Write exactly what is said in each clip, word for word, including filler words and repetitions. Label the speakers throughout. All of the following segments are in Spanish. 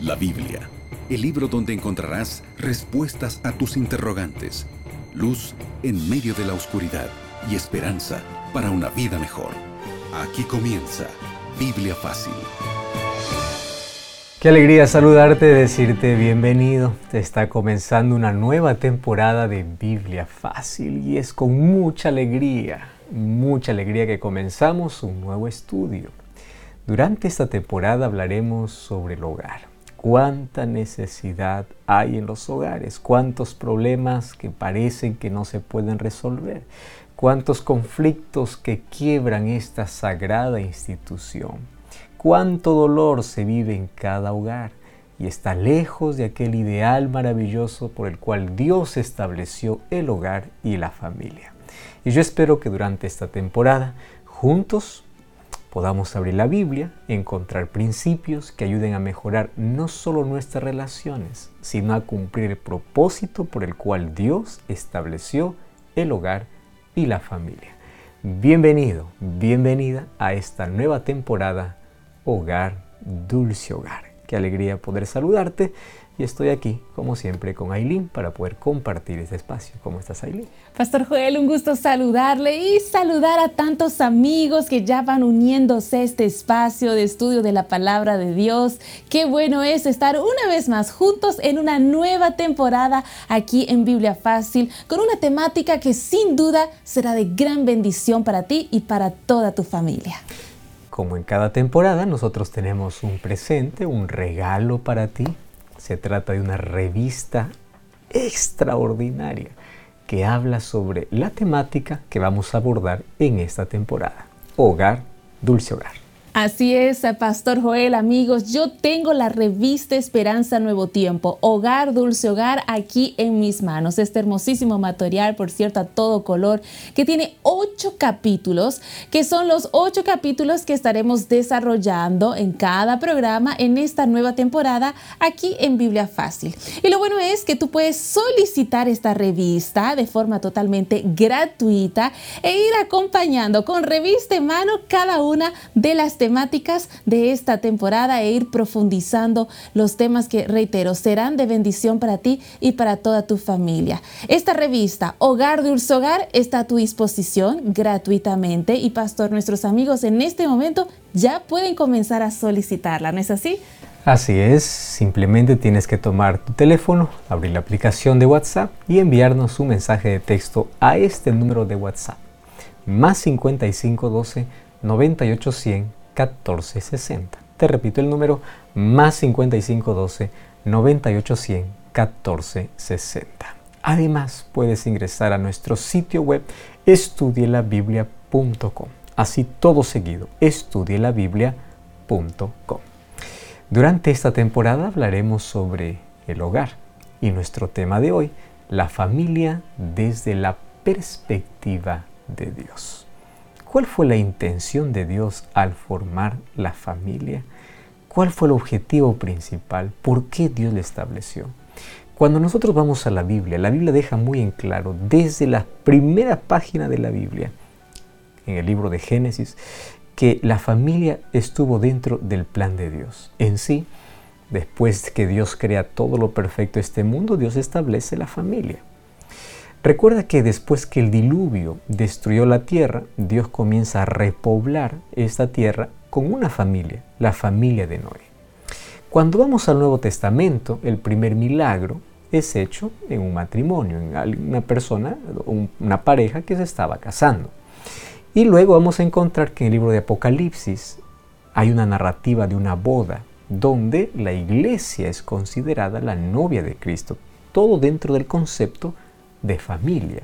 Speaker 1: La Biblia, el libro donde encontrarás respuestas a tus interrogantes, luz en medio de la oscuridad y esperanza para una vida mejor. Aquí comienza Biblia Fácil.
Speaker 2: Qué alegría saludarte, decirte bienvenido. Te está comenzando una nueva temporada de Biblia Fácil y es con mucha alegría, mucha alegría que comenzamos un nuevo estudio. Durante esta temporada hablaremos sobre el hogar. Cuánta necesidad hay en los hogares, cuántos problemas que parecen que no se pueden resolver, cuántos conflictos que quiebran esta sagrada institución, cuánto dolor se vive en cada hogar y está lejos de aquel ideal maravilloso por el cual Dios estableció el hogar y la familia. Y yo espero que durante esta temporada, juntos, podamos abrir la Biblia, encontrar principios que ayuden a mejorar no solo nuestras relaciones, sino a cumplir el propósito por el cual Dios estableció el hogar y la familia. Bienvenido, bienvenida a esta nueva temporada Hogar, Dulce Hogar. Qué alegría poder saludarte y estoy aquí, como siempre, con Ailín para poder compartir este espacio. ¿Cómo estás, Ailín?
Speaker 3: Pastor Joel, un gusto saludarle y saludar a tantos amigos que ya van uniéndose a este espacio de estudio de la Palabra de Dios. Qué bueno es estar una vez más juntos en una nueva temporada aquí en Biblia Fácil, con una temática que sin duda será de gran bendición para ti y para toda tu familia.
Speaker 2: Como en cada temporada, nosotros tenemos un presente, un regalo para ti. Se trata de una revista extraordinaria que habla sobre la temática que vamos a abordar en esta temporada. Hogar, Dulce Hogar.
Speaker 3: Así es, Pastor Joel, amigos, yo tengo la revista Esperanza Nuevo Tiempo, Hogar, Dulce Hogar, aquí en mis manos. Este hermosísimo material, por cierto, a todo color, que tiene ocho capítulos, que son los ocho capítulos que estaremos desarrollando en cada programa en esta nueva temporada aquí en Biblia Fácil. Y lo bueno es que tú puedes solicitar esta revista de forma totalmente gratuita e ir acompañando con revista en mano cada una de las temáticas de esta temporada e ir profundizando los temas que, reitero, serán de bendición para ti y para toda tu familia. Esta revista, Hogar, Dulce Hogar, está a tu disposición gratuitamente y, pastor, nuestros amigos en este momento ya pueden comenzar a solicitarla, ¿no es así?
Speaker 2: Así es, simplemente tienes que tomar tu teléfono, abrir la aplicación de WhatsApp y enviarnos un mensaje de texto a este número de WhatsApp, más cincuenta y cinco doce, noventa y ocho cien, catorce sesenta. Te repito el número, más cincuenta y cinco doce, noventa y ocho cien, catorce sesenta. Además, puedes ingresar a nuestro sitio web estudiela biblia punto com. Así todo seguido, estudiela biblia punto com. Durante esta temporada hablaremos sobre el hogar y nuestro tema de hoy, la familia desde la perspectiva de Dios. ¿Cuál fue la intención de Dios al formar la familia? ¿Cuál fue el objetivo principal? ¿Por qué Dios la estableció? Cuando nosotros vamos a la Biblia, la Biblia deja muy en claro, desde la primera página de la Biblia, en el libro de Génesis, que la familia estuvo dentro del plan de Dios. En sí, después que Dios crea todo lo perfecto de este mundo, Dios establece la familia. Recuerda que después que el diluvio destruyó la tierra, Dios comienza a repoblar esta tierra con una familia, la familia de Noé. Cuando vamos al Nuevo Testamento, el primer milagro es hecho en un matrimonio, en una persona, una pareja que se estaba casando. Y luego vamos a encontrar que en el libro de Apocalipsis hay una narrativa de una boda, donde la iglesia es considerada la novia de Cristo, todo dentro del concepto de familia.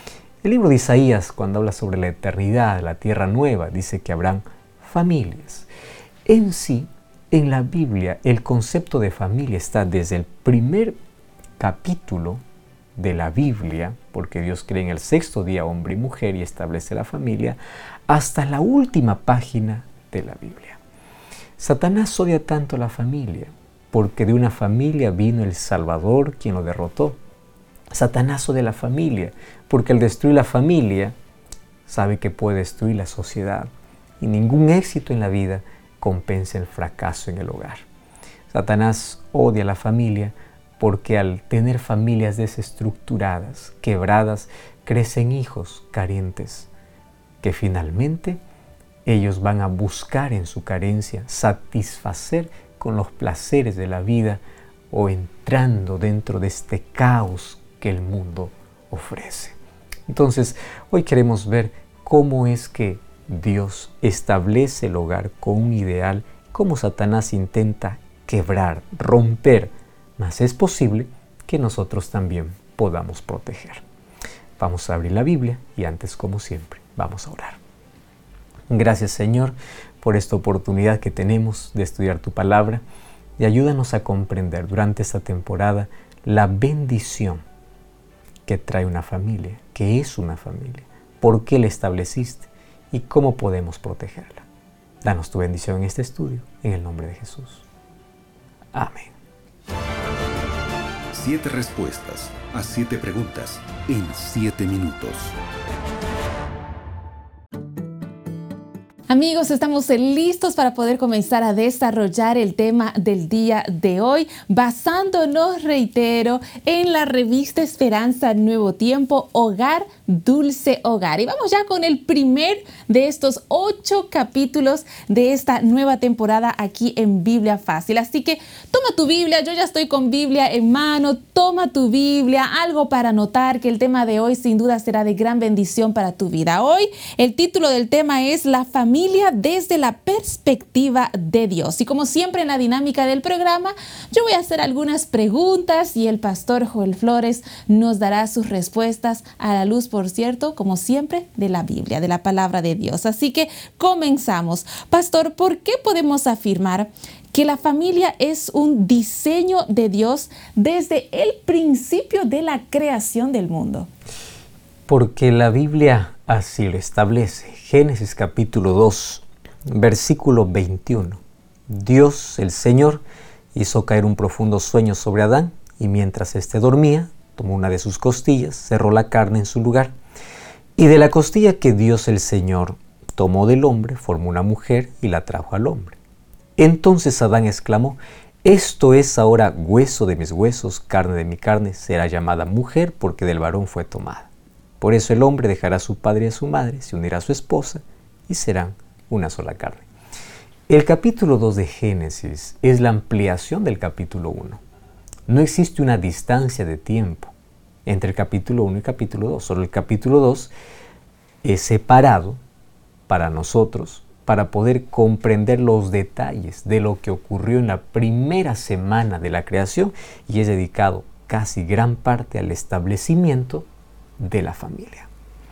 Speaker 2: El libro de Isaías, cuando habla sobre la eternidad, la tierra nueva, dice que habrán familias. En sí, en la Biblia, el concepto de familia está desde el primer capítulo de la Biblia, porque Dios crea en el sexto día hombre y mujer y establece la familia, hasta la última página de la Biblia. Satanás odia tanto a la familia, porque de una familia vino el Salvador, quien lo derrotó. Satanás odia a la familia, porque al destruir la familia, sabe que puede destruir la sociedad. Y ningún éxito en la vida compensa el fracaso en el hogar. Satanás odia a la familia porque al tener familias desestructuradas, quebradas, crecen hijos carentes, que finalmente ellos van a buscar en su carencia satisfacer con los placeres de la vida o entrando dentro de este caos que el mundo ofrece. Entonces, hoy queremos ver cómo es que Dios establece el hogar con un ideal, cómo Satanás intenta quebrar, romper, mas es posible que nosotros también podamos proteger. Vamos a abrir la Biblia y antes, como siempre, vamos a orar. Gracias, Señor, por esta oportunidad que tenemos de estudiar tu palabra y ayúdanos a comprender durante esta temporada la bendición que trae una familia, que es una familia, por qué la estableciste y cómo podemos protegerla. Danos tu bendición en este estudio, en el nombre de Jesús. Amén.
Speaker 1: Siete respuestas a siete preguntas en siete minutos.
Speaker 3: Amigos, estamos listos para poder comenzar a desarrollar el tema del día de hoy, basándonos, reitero, en la revista Esperanza Nuevo Tiempo, Hogar, Dulce Hogar. Y vamos ya con el primer de estos ocho capítulos de esta nueva temporada aquí en Biblia Fácil. Así que toma tu Biblia, yo ya estoy con Biblia en mano, toma tu Biblia, algo para anotar, que el tema de hoy sin duda será de gran bendición para tu vida. Hoy el título del tema es La familia desde la perspectiva de Dios. Y como siempre en la dinámica del programa, yo voy a hacer algunas preguntas y el pastor Joel Flores nos dará sus respuestas a la luz, por cierto, como siempre, de la Biblia, de la palabra de Dios. Así que comenzamos. Pastor, ¿por qué podemos afirmar que la familia es un diseño de Dios desde el principio de la creación del mundo?
Speaker 2: Porque la Biblia así lo establece. Génesis capítulo dos, versículo veintiuno. Dios, el Señor, hizo caer un profundo sueño sobre Adán y mientras éste dormía, tomó una de sus costillas, cerró la carne en su lugar y de la costilla que Dios, el Señor, tomó del hombre, formó una mujer y la trajo al hombre. Entonces Adán exclamó: esto es ahora hueso de mis huesos, carne de mi carne, será llamada mujer porque del varón fue tomada. Por eso el hombre dejará a su padre y a su madre, se unirá a su esposa y serán una sola carne. El capítulo dos de Génesis es la ampliación del capítulo uno. No existe una distancia de tiempo entre el capítulo uno y el capítulo dos. Solo el capítulo dos es separado para nosotros para poder comprender los detalles de lo que ocurrió en la primera semana de la creación y es dedicado casi gran parte al establecimiento de la familia.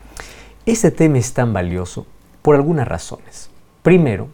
Speaker 2: Este tema es tan valioso por algunas razones. Primero,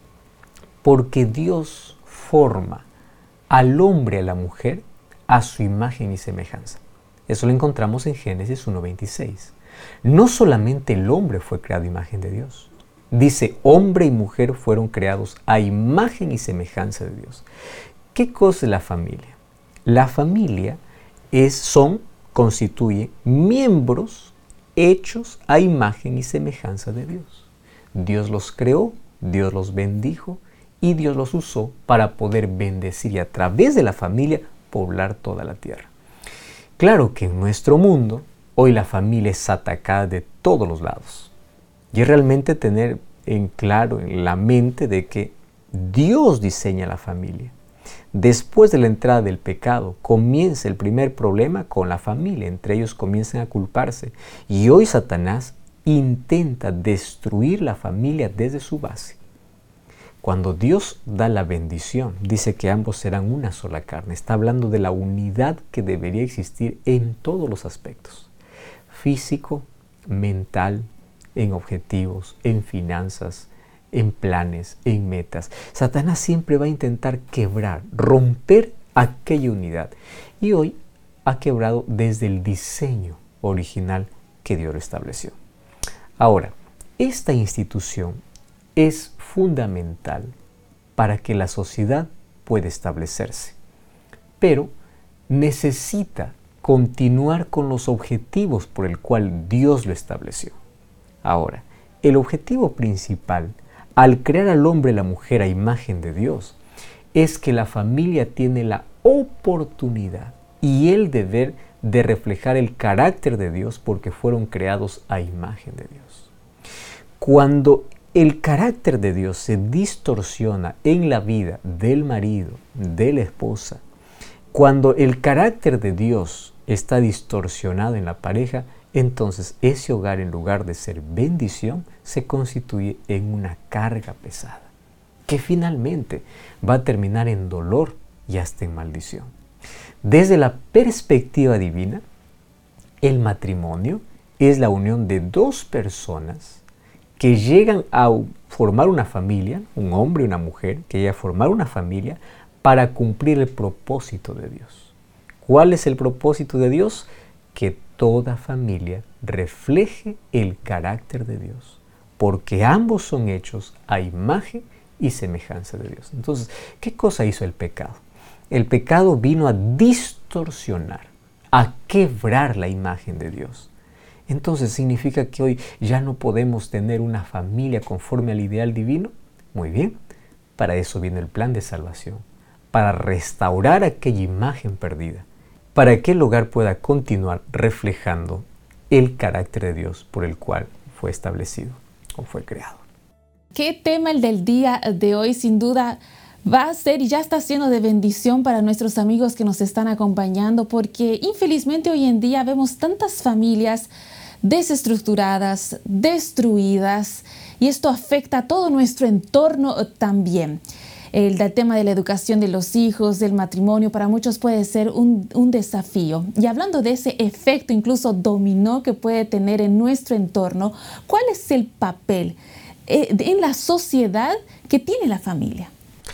Speaker 2: porque Dios forma al hombre y a la mujer a su imagen y semejanza. Eso lo encontramos en Génesis uno veintiséis. No solamente el hombre fue creado a imagen de Dios. Dice, hombre y mujer fueron creados a imagen y semejanza de Dios. ¿Qué cosa es la familia? La familia es, son constituye miembros hechos a imagen y semejanza de Dios. Dios los creó, Dios los bendijo y Dios los usó para poder bendecir y a través de la familia poblar toda la tierra. Claro que en nuestro mundo hoy la familia es atacada de todos los lados y es realmente tener en claro en la mente de que Dios diseña la familia. Después de la entrada del pecado, comienza el primer problema con la familia. Entre ellos comienzan a culparse. Y hoy Satanás intenta destruir la familia desde su base. Cuando Dios da la bendición, dice que ambos serán una sola carne. Está hablando de la unidad que debería existir en todos los aspectos. Físico, mental, en objetivos, en finanzas, en planes, en metas. Satanás siempre va a intentar quebrar, romper aquella unidad. Y hoy ha quebrado desde el diseño original que Dios estableció. Ahora, esta institución es fundamental para que la sociedad pueda establecerse, pero necesita continuar con los objetivos por el cual Dios lo estableció. Ahora, el objetivo principal al crear al hombre y la mujer a imagen de Dios, es que la familia tiene la oportunidad y el deber de reflejar el carácter de Dios porque fueron creados a imagen de Dios. Cuando el carácter de Dios se distorsiona en la vida del marido, de la esposa, cuando el carácter de Dios está distorsionado en la pareja, entonces ese hogar, en lugar de ser bendición, se constituye en una carga pesada, que finalmente va a terminar en dolor y hasta en maldición. Desde la perspectiva divina, el matrimonio es la unión de dos personas que llegan a formar una familia, un hombre y una mujer, que llegan a formar una familia para cumplir el propósito de Dios. ¿Cuál es el propósito de Dios? Que toda familia refleje el carácter de Dios, porque ambos son hechos a imagen y semejanza de Dios. Entonces, ¿qué cosa hizo el pecado? El pecado vino a distorsionar, a quebrar la imagen de Dios. Entonces, ¿significa que hoy ya no podemos tener una familia conforme al ideal divino? Muy bien, para eso viene el plan de salvación, para restaurar aquella imagen perdida, para que el hogar pueda continuar reflejando el carácter de Dios por el cual fue establecido o fue creado.
Speaker 3: ¿Qué tema el del día de hoy? Sin duda va a ser y ya está siendo de bendición para nuestros amigos que nos están acompañando, porque infelizmente hoy en día vemos tantas familias desestructuradas, destruidas, y esto afecta a todo nuestro entorno también. El, el tema de la educación de los hijos, del matrimonio, para muchos puede ser un, un desafío. Y hablando de ese efecto incluso dominó que puede tener en nuestro entorno, ¿cuál es el papel eh, en la sociedad que tiene la familia?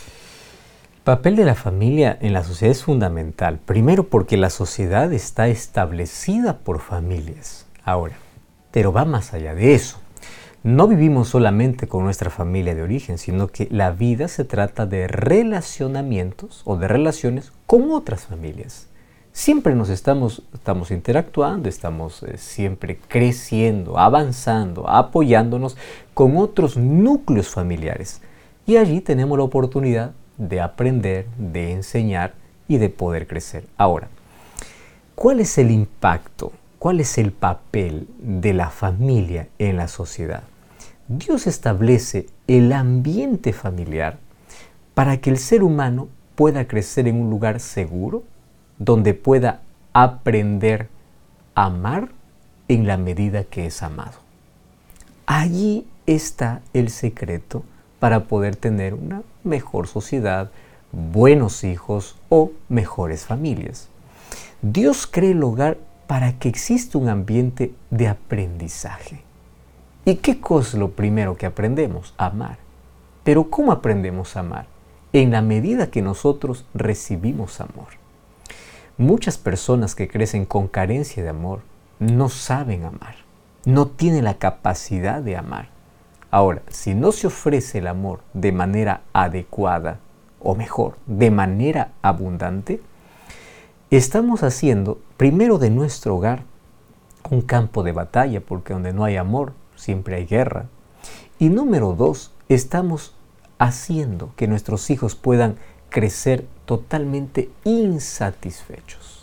Speaker 2: El papel de la familia en la sociedad es fundamental. Primero porque la sociedad está establecida por familias. Ahora, pero va más allá de eso. No vivimos solamente con nuestra familia de origen, sino que la vida se trata de relacionamientos o de relaciones con otras familias. Siempre nos estamos, estamos interactuando, estamos eh, siempre creciendo, avanzando, apoyándonos con otros núcleos familiares. Y allí tenemos la oportunidad de aprender, de enseñar y de poder crecer. Ahora, ¿cuál es el impacto? ¿Cuál es el papel de la familia en la sociedad? Dios establece el ambiente familiar para que el ser humano pueda crecer en un lugar seguro, donde pueda aprender a amar en la medida que es amado. Allí está el secreto para poder tener una mejor sociedad, buenos hijos o mejores familias. Dios crea el hogar para que exista un ambiente de aprendizaje. ¿Y qué cosa es lo primero que aprendemos? Amar. Pero ¿cómo aprendemos a amar? En la medida que nosotros recibimos amor. Muchas personas que crecen con carencia de amor no saben amar, no tienen la capacidad de amar. Ahora, si no se ofrece el amor de manera adecuada, o mejor, de manera abundante, estamos haciendo primero de nuestro hogar un campo de batalla, porque donde no hay amor siempre hay guerra. Y número dos, estamos haciendo que nuestros hijos puedan crecer totalmente insatisfechos.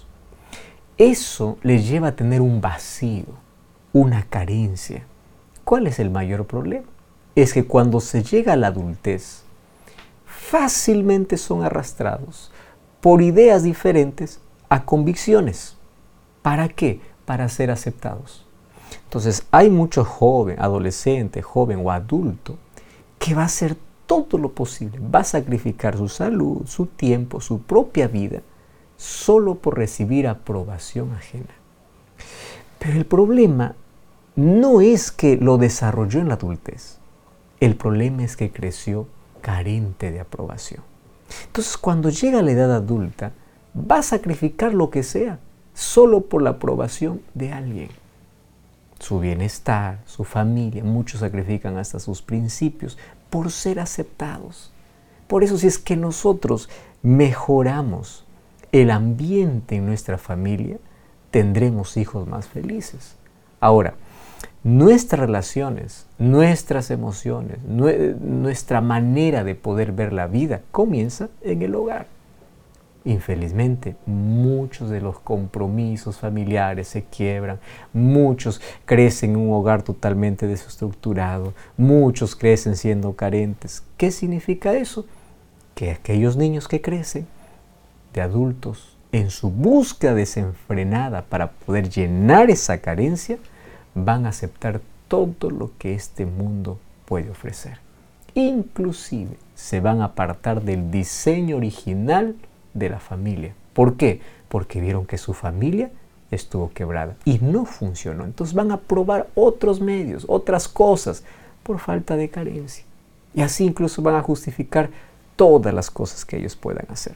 Speaker 2: Eso les lleva a tener un vacío, una carencia. ¿Cuál es el mayor problema? Es que cuando se llega a la adultez, fácilmente son arrastrados por ideas diferentes a convicciones. ¿Para qué? Para ser aceptados. Entonces hay mucho joven, adolescente, joven o adulto que va a hacer todo lo posible, va a sacrificar su salud, su tiempo, su propia vida, solo por recibir aprobación ajena. Pero el problema no es que lo desarrolló en la adultez, el problema es que creció carente de aprobación. Entonces, cuando llega a la edad adulta, va a sacrificar lo que sea, solo por la aprobación de alguien. Su bienestar, su familia, muchos sacrifican hasta sus principios por ser aceptados. Por eso, si es que nosotros mejoramos el ambiente en nuestra familia, tendremos hijos más felices. Ahora, Nuestras relaciones, nuestras emociones, nue- nuestra manera de poder ver la vida comienza en el hogar. Infelizmente, muchos de los compromisos familiares se quiebran, muchos crecen en un hogar totalmente desestructurado, muchos crecen siendo carentes. ¿Qué significa eso? Que aquellos niños que crecen de adultos en su búsqueda desenfrenada para poder llenar esa carencia, van a aceptar todo lo que este mundo puede ofrecer. Inclusive se van a apartar del diseño original de la familia. ¿Por qué? Porque vieron que su familia estuvo quebrada y no funcionó. Entonces van a probar otros medios, otras cosas, por falta de carencia. Y así incluso van a justificar todas las cosas que ellos puedan hacer.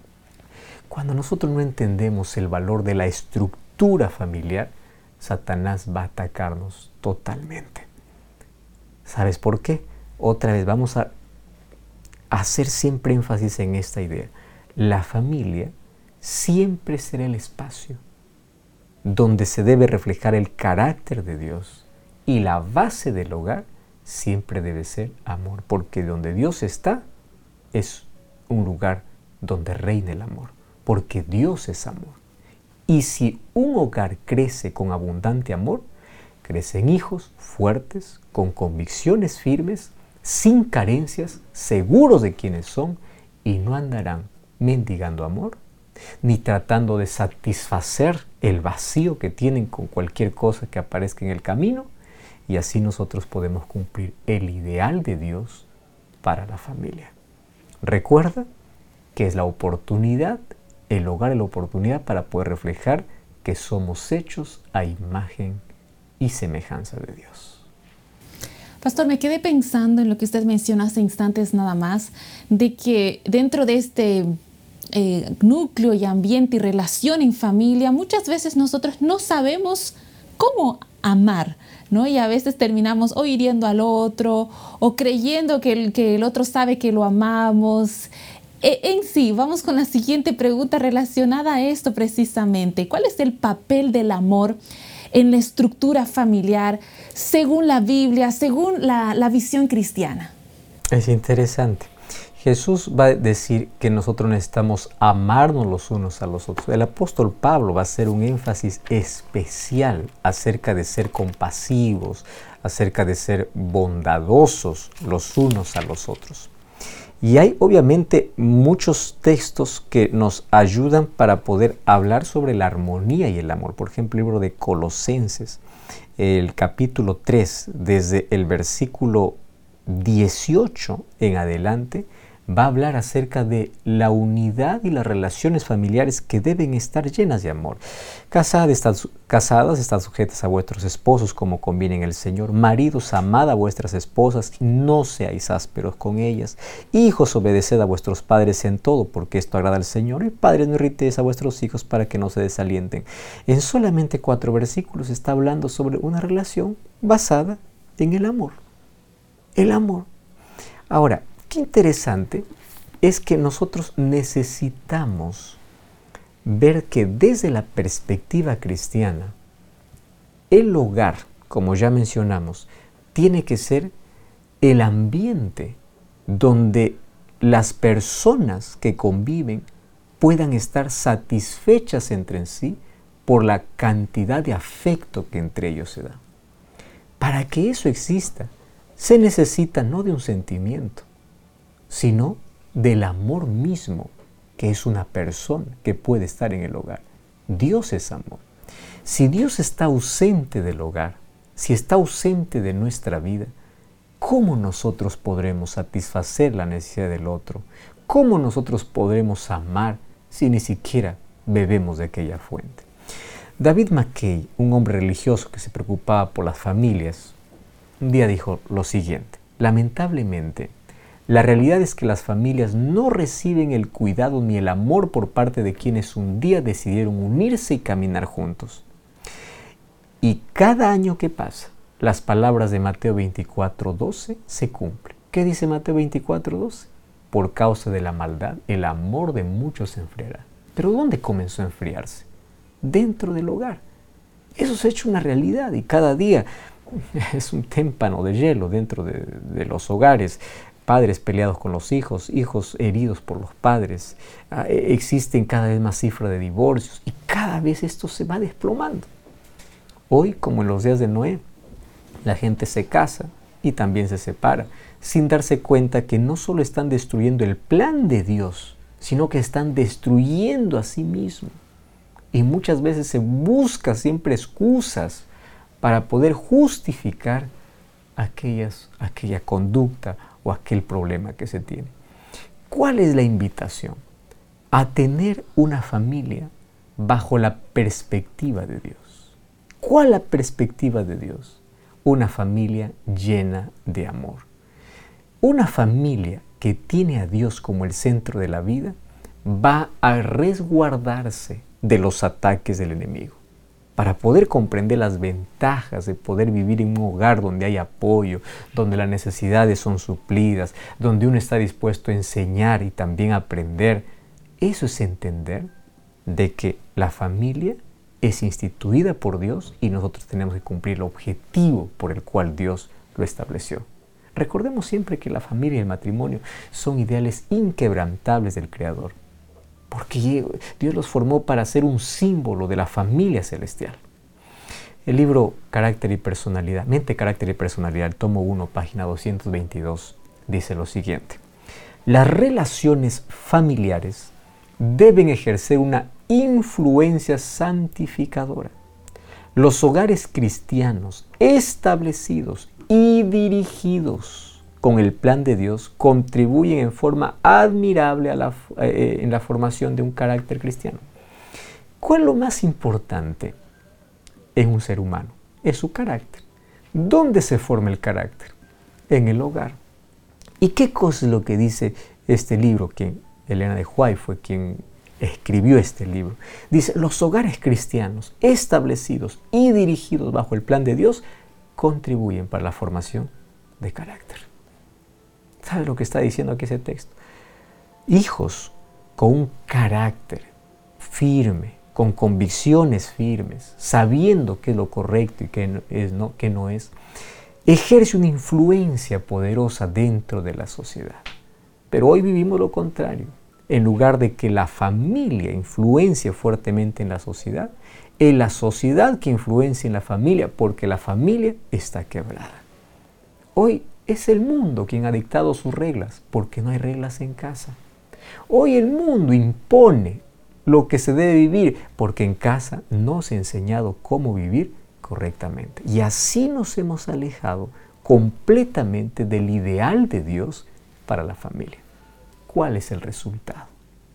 Speaker 2: Cuando nosotros no entendemos el valor de la estructura familiar, Satanás va a atacarnos totalmente. ¿Sabes por qué? Otra vez vamos a hacer siempre énfasis en esta idea. La familia siempre será el espacio donde se debe reflejar el carácter de Dios, y la base del hogar siempre debe ser amor, porque donde Dios está es un lugar donde reina el amor, porque Dios es amor. Y si un hogar crece con abundante amor, crecen hijos fuertes, con convicciones firmes, sin carencias, seguros de quiénes son, y no andarán mendigando amor, ni tratando de satisfacer el vacío que tienen con cualquier cosa que aparezca en el camino, y así nosotros podemos cumplir el ideal de Dios para la familia. Recuerda que es la oportunidad, el hogar es la oportunidad para poder reflejar que somos hechos a imagen y semejanza de Dios.
Speaker 3: Pastor, me quedé pensando en lo que usted mencionó hace instantes nada más, de que dentro de este eh, núcleo y ambiente y relación en familia, muchas veces nosotros no sabemos cómo amar, ¿no? Y a veces terminamos o hiriendo al otro o creyendo que el, que el otro sabe que lo amamos. E, en sí, vamos con la siguiente pregunta relacionada a esto precisamente. ¿Cuál es el papel del amor en la estructura familiar según la Biblia, según la, la visión cristiana?
Speaker 2: Es interesante. Jesús va a decir que nosotros necesitamos amarnos los unos a los otros. El apóstol Pablo va a hacer un énfasis especial acerca de ser compasivos, acerca de ser bondadosos los unos a los otros. Y hay obviamente muchos textos que nos ayudan para poder hablar sobre la armonía y el amor. Por ejemplo, el libro de Colosenses, el capítulo tres, desde el versículo dieciocho en adelante, va a hablar acerca de la unidad y las relaciones familiares que deben estar llenas de amor. Casadas están, casadas están sujetas a vuestros esposos como conviene en el Señor. Maridos, amad a vuestras esposas y no seáis ásperos con ellas. Hijos, obedeced a vuestros padres en todo, porque esto agrada al Señor. Y padres, no irritéis a vuestros hijos para que no se desalienten. En solamente cuatro versículos está hablando sobre una relación basada en el amor. El amor. Ahora, qué interesante es que nosotros necesitamos ver que desde la perspectiva cristiana, el hogar, como ya mencionamos, tiene que ser el ambiente donde las personas que conviven puedan estar satisfechas entre sí por la cantidad de afecto que entre ellos se da. Para que eso exista, se necesita no de un sentimiento, sino del amor mismo, que es una persona que puede estar en el hogar. Dios es amor. Si Dios está ausente del hogar, si está ausente de nuestra vida, ¿cómo nosotros podremos satisfacer la necesidad del otro? ¿Cómo nosotros podremos amar si ni siquiera bebemos de aquella fuente? David Mackay, un hombre religioso que se preocupaba por las familias, un día dijo lo siguiente: lamentablemente, la realidad es que las familias no reciben el cuidado ni el amor por parte de quienes un día decidieron unirse y caminar juntos. Y cada año que pasa, las palabras de Mateo veinticuatro doce se cumplen. ¿Qué dice Mateo veinticuatro doce? Por causa de la maldad, el amor de muchos se enfriará. ¿Pero dónde comenzó a enfriarse? Dentro del hogar. Eso se ha hecho una realidad y cada día es un témpano de hielo dentro de, de los hogares. Padres peleados con los hijos, hijos heridos por los padres. Ah, existen cada vez más cifras de divorcios y cada vez esto se va desplomando. Hoy, como en los días de Noé, la gente se casa y también se separa, sin darse cuenta que no solo están destruyendo el plan de Dios, sino que están destruyendo a sí mismos. Y muchas veces se busca siempre excusas para poder justificar aquellas, aquella conducta o aquel problema que se tiene. ¿Cuál es la invitación? A tener una familia bajo la perspectiva de Dios. ¿Cuál es la perspectiva de Dios? Una familia llena de amor. Una familia que tiene a Dios como el centro de la vida va a resguardarse de los ataques del enemigo. Para poder comprender las ventajas de poder vivir en un hogar donde hay apoyo, donde las necesidades son suplidas, donde uno está dispuesto a enseñar y también a aprender, eso es entender de que la familia es instituida por Dios y nosotros tenemos que cumplir el objetivo por el cual Dios lo estableció. Recordemos siempre que la familia y el matrimonio son ideales inquebrantables del Creador, porque Dios los formó para ser un símbolo de la familia celestial. El libro Carácter y Personalidad, Mente, Carácter y Personalidad, el tomo uno, página doscientos veintidós, dice lo siguiente: las relaciones familiares deben ejercer una influencia santificadora. Los hogares cristianos establecidos y dirigidos con el plan de Dios contribuyen en forma admirable a la, eh, en la formación de un carácter cristiano. ¿Cuál es lo más importante en un ser humano? Es su carácter. ¿Dónde se forma el carácter? En el hogar. ¿Y qué cosa es lo que dice este libro? Quien, Elena de White fue quien escribió este libro. Dice, los hogares cristianos establecidos y dirigidos bajo el plan de Dios contribuyen para la formación de carácter. ¿Sabe lo que está diciendo aquí ese texto? Hijos con un carácter firme, con convicciones firmes, sabiendo qué es lo correcto y qué, es, no, qué no es, ejerce una influencia poderosa dentro de la sociedad. Pero hoy vivimos lo contrario. En lugar de que la familia influencie fuertemente en la sociedad, es la sociedad que influencia en la familia, porque la familia está quebrada. Hoy es el mundo quien ha dictado sus reglas, porque no hay reglas en casa. Hoy el mundo impone lo que se debe vivir, porque en casa no se ha enseñado cómo vivir correctamente. Y así nos hemos alejado completamente del ideal de Dios para la familia. ¿Cuál es el resultado?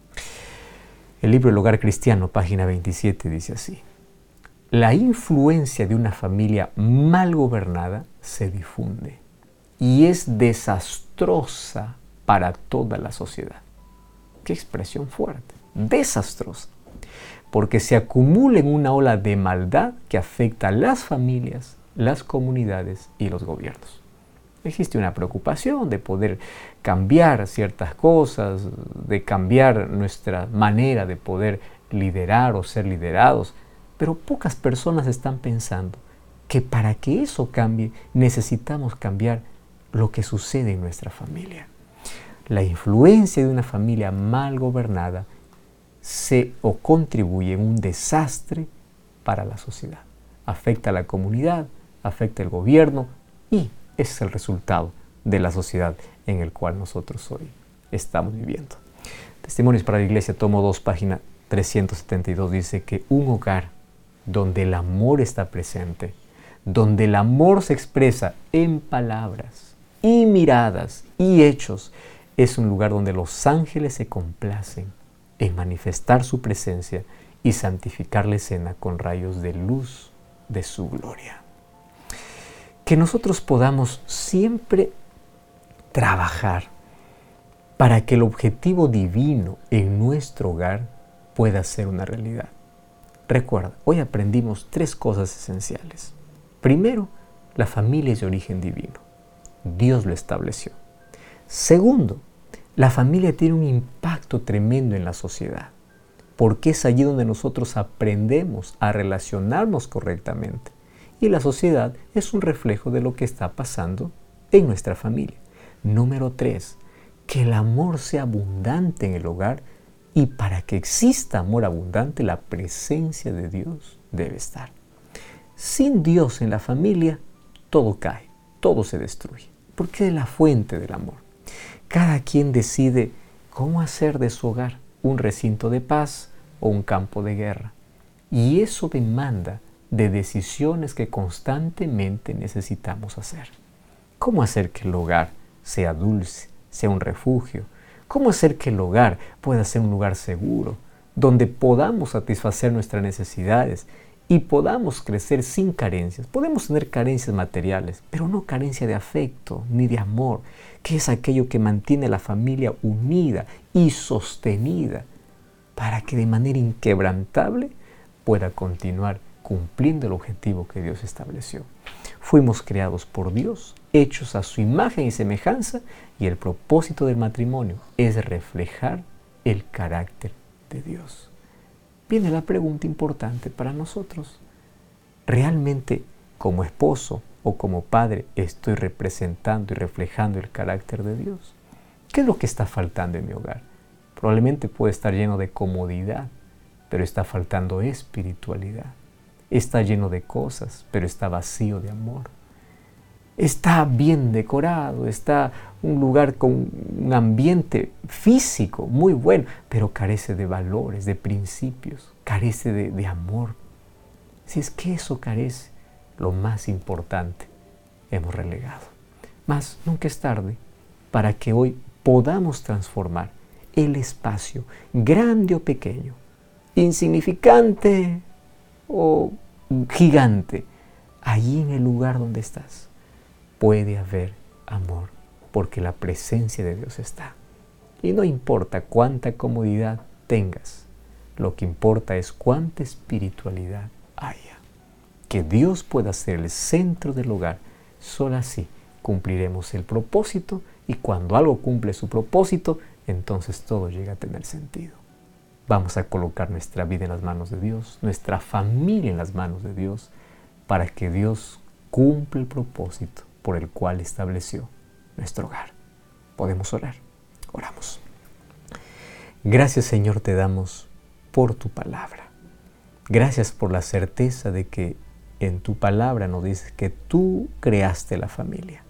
Speaker 2: El libro El Hogar Cristiano, página veintisiete, dice así: la influencia de una familia mal gobernada se difunde y es desastrosa para toda la sociedad. ¡Qué expresión fuerte! Desastrosa. Porque se acumula en una ola de maldad que afecta a las familias, las comunidades y los gobiernos. Existe una preocupación de poder cambiar ciertas cosas, de cambiar nuestra manera de poder liderar o ser liderados, pero pocas personas están pensando que para que eso cambie necesitamos cambiar lo que sucede en nuestra familia. La influencia de una familia mal gobernada se o contribuye en un desastre para la sociedad. Afecta a la comunidad, afecta al gobierno y ese es el resultado de la sociedad en el cual nosotros hoy estamos viviendo. Testimonios para la Iglesia, tomo dos, página trescientos setenta y dos, dice que un hogar donde el amor está presente, donde el amor se expresa en palabras y miradas y hechos, es un lugar donde los ángeles se complacen en manifestar su presencia y santificar la escena con rayos de luz de su gloria. Que nosotros podamos siempre trabajar para que el objetivo divino en nuestro hogar pueda ser una realidad. Recuerda, hoy aprendimos tres cosas esenciales. Primero, la familia es de origen divino. Dios lo estableció. Segundo, la familia tiene un impacto tremendo en la sociedad, porque es allí donde nosotros aprendemos a relacionarnos correctamente. y la sociedad es un reflejo de lo que está pasando en nuestra familia. Número tres, que el amor sea abundante en el hogar, y para que exista amor abundante, la presencia de Dios debe estar. Sin Dios en la familia, todo cae, todo se destruye, porque es la fuente del amor. Cada quien decide cómo hacer de su hogar un recinto de paz o un campo de guerra. Y eso demanda de decisiones que constantemente necesitamos hacer. ¿Cómo hacer que el hogar sea dulce, sea un refugio? ¿Cómo hacer que el hogar pueda ser un lugar seguro, donde podamos satisfacer nuestras necesidades y podamos crecer sin carencias? Podemos tener carencias materiales, pero no carencia de afecto ni de amor, que es aquello que mantiene a la familia unida y sostenida para que de manera inquebrantable pueda continuar cumpliendo el objetivo que Dios estableció. Fuimos creados por Dios, hechos a su imagen y semejanza, y el propósito del matrimonio es reflejar el carácter de Dios. Viene la pregunta importante para nosotros. ¿Realmente como esposo o como padre estoy representando y reflejando el carácter de Dios? ¿Qué es lo que está faltando en mi hogar? Probablemente puede estar lleno de comodidad, pero está faltando espiritualidad. Está lleno de cosas, pero está vacío de amor. Está bien decorado, está un lugar con un ambiente físico muy bueno, pero carece de valores, de principios, carece de, de amor. Si es que eso carece, lo más importante hemos relegado. Mas nunca es tarde para que hoy podamos transformar el espacio, grande o pequeño, insignificante o gigante, allí en el lugar donde estás puede haber amor, porque la presencia de Dios está. Y no importa cuánta comodidad tengas, lo que importa es cuánta espiritualidad haya. Que Dios pueda ser el centro del hogar, solo así cumpliremos el propósito, y cuando algo cumple su propósito, entonces todo llega a tener sentido. Vamos a colocar nuestra vida en las manos de Dios, nuestra familia en las manos de Dios, para que Dios cumpla el propósito por el cual estableció nuestro hogar. Podemos orar. Oramos. Gracias, Señor, te damos por tu palabra. Gracias por la certeza de que en tu palabra nos dices que tú creaste la familia.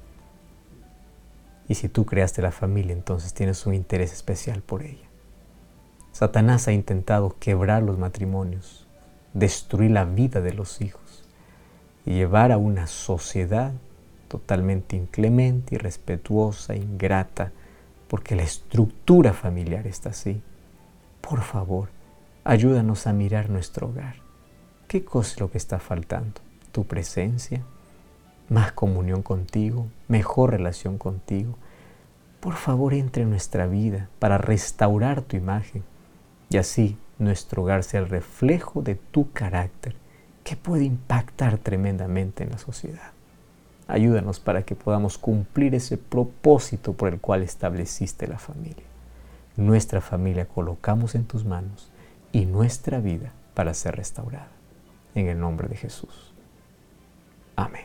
Speaker 2: Y si tú creaste la familia, entonces tienes un interés especial por ella. Satanás ha intentado quebrar los matrimonios, destruir la vida de los hijos y llevar a una sociedad totalmente inclemente, irrespetuosa, ingrata, porque la estructura familiar está así. Por favor, ayúdanos a mirar nuestro hogar. ¿Qué cosa es lo que está faltando? ¿Tu presencia? ¿Más comunión contigo? ¿Mejor relación contigo? Por favor, entra en nuestra vida para restaurar tu imagen y así nuestro hogar sea el reflejo de tu carácter que puede impactar tremendamente en la sociedad. Ayúdanos para que podamos cumplir ese propósito por el cual estableciste la familia. Nuestra familia colocamos en tus manos y nuestra vida para ser restaurada. En el nombre de Jesús. Amén.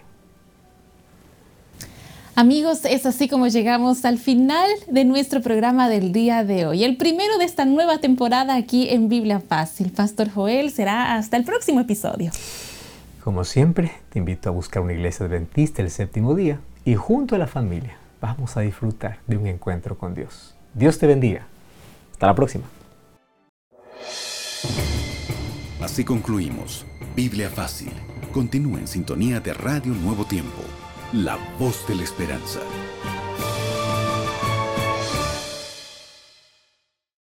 Speaker 3: Amigos, es así como llegamos al final de nuestro programa del día de hoy. El primero de esta nueva temporada aquí en Biblia Fácil. Pastor Joel, será hasta el próximo episodio.
Speaker 2: Como siempre, te invito a buscar una iglesia adventista el séptimo día y junto a la familia vamos a disfrutar de un encuentro con Dios. Dios te bendiga. Hasta la próxima.
Speaker 1: Así concluimos Biblia Fácil. Continúa en sintonía de Radio Nuevo Tiempo, la voz de la esperanza.